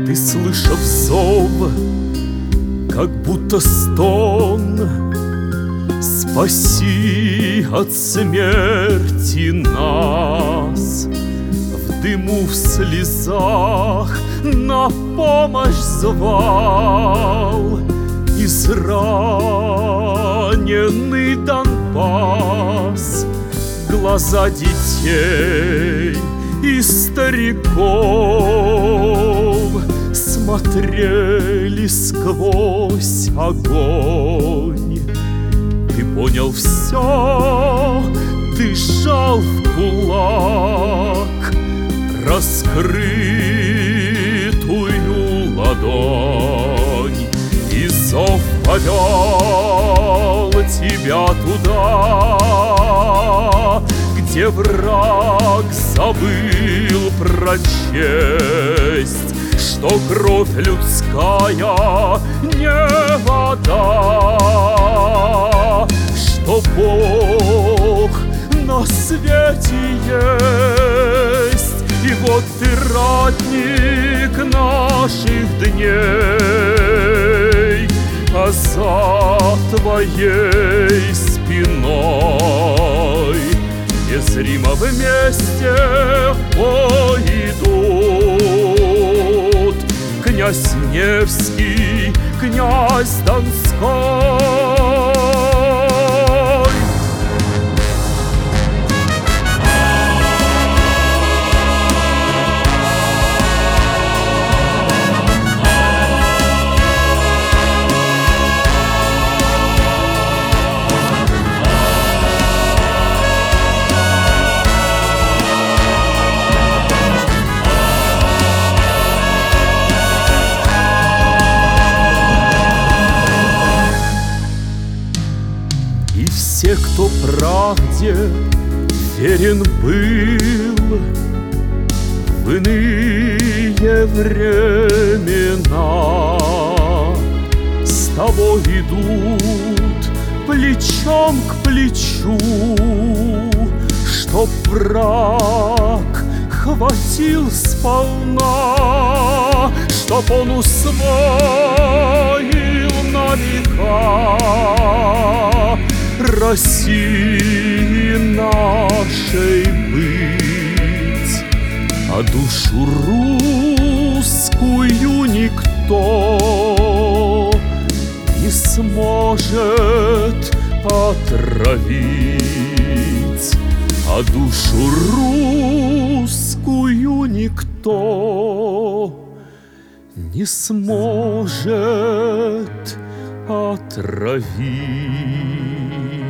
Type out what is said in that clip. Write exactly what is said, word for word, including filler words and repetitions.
Ты, слышав зов, как будто стон, спаси от смерти нас. В дыму, в слезах на помощь звал израненный Донбасс. Глаза детей и стариков смотрели сквозь огонь. Ты понял все, ты сжал в кулак раскрытую ладонь, и зов повел тебя туда, где враг забыл про честь, что кровь людская не вода, что Бог на свете есть. И вот ты ратник наших дней, а за твоей спиной незримо вместе пойдут князь Невский, князь Донской. И все, кто правде верен был в иные времена, с тобой идут плечом к плечу, чтоб враг хватил сполна, чтоб он усвоил на века России нашей быть, а душу русскую никто не сможет отравить, а душу русскую никто не сможет отравить.